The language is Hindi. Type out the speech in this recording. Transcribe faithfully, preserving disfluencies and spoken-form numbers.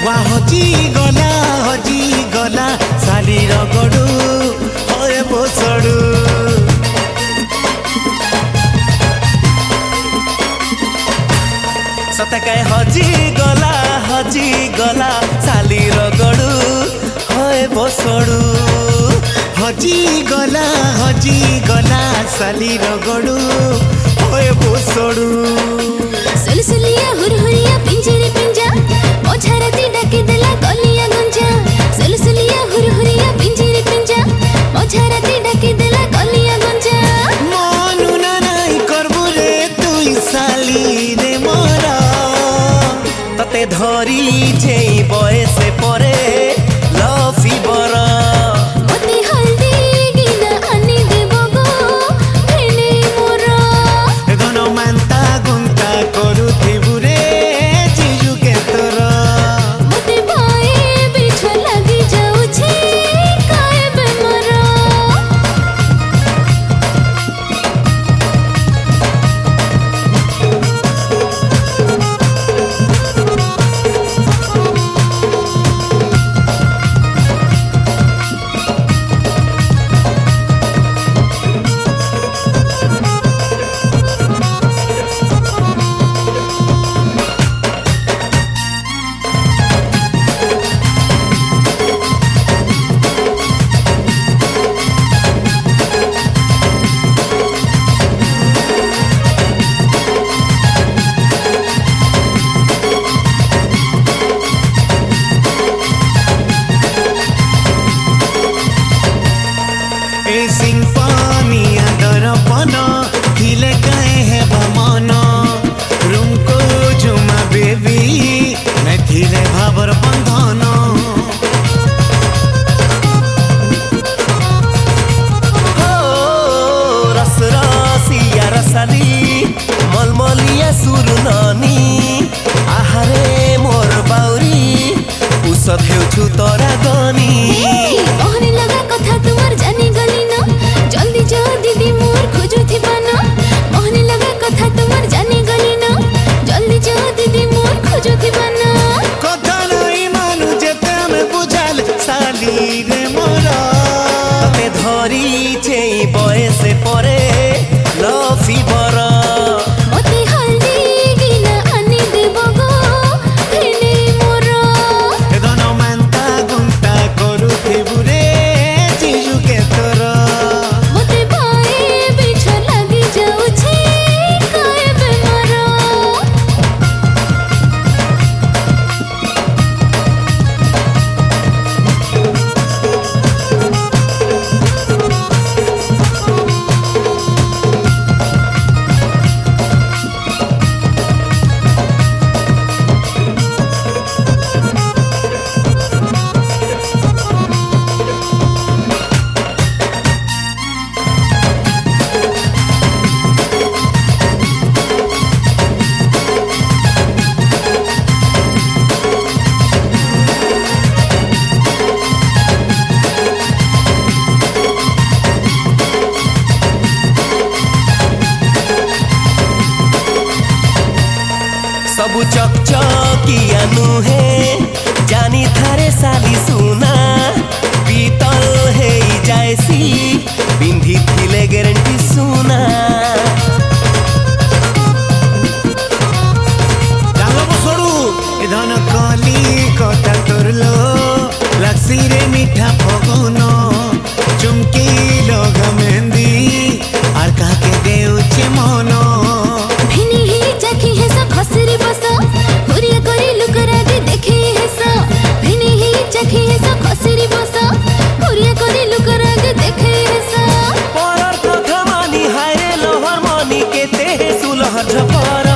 वा हजी गला हजी गला सालीर गड़ू होए बोसड़ू सतकाय हजी गला हजी गला सालीर गड़ू होए बोसड़ू हजी गला हजी गला सालीर गड़ू होए बोसड़ू सुलसुलिया हुरहुरिया पिंजरे पिंजा ओझा राती डाके देला गलिया गंजा सुलसुलिया हुरहुरिया पिंजरे पिंजा ओझा राती डाके देला गलिया गंजा मनु ना नाई करबु रे तुई साली रे मोरा तते धरी जेई बयसे परे लफी बरा मते हल्दी गिना आनी देबो गो भेने मोरा गनो मानता गुंता करुथिबु रे जीजु के तोरा मते भाई बिछ लगी जाऊ छे काए बेमरा ए सिंफनिया दर्पण थिले काहे है भमन रूम को जुमा बेबी मैं थिले भावर बंधन हो रस रसिया रसाली मलमलिया सुरुनानी आहारे मोर बाउरी उषध हेउछु तोरा गनी कहने लगा कथा तुमार जानी गली न जल्दी जा दीदी मोर खोजु थिबा न कहने लगा कथा तुमार जानी गली न जल्दी जा दीदी मोर खोजु थिबा न कथा नहीं मानु जेते हमें बुझाल साली रे मोरा तते धरी जेई बयसे परे लफी बरा मते हल्दी गिना आनी देबो गो भेने मोरा गन मानता गुंता करुथिबु रे जीजु के तोरा मते भाई बिछ लगी जाऊ छे काए बेमरा सबु चकचकिया नुहे जानी थारे साली सुना पीतल हे जायसी बिंधी थिले गारंटी सुना जालो बसड़ू इधन कली कटा तोरलो लक्सी रे मीठा फगुनो चुमकी लोग मेहंदी आर काके देउचे मनो भिनी ही चाखी है सा खसरी बसा हुरिया करी लुकरा दे देखे है सा भिनी ही चाखी है सा खसरी बसा हुरिया करी लुकरा दे देखे है सा परर कथा मानी हाय लोहर मनी के ते सुलहर झपर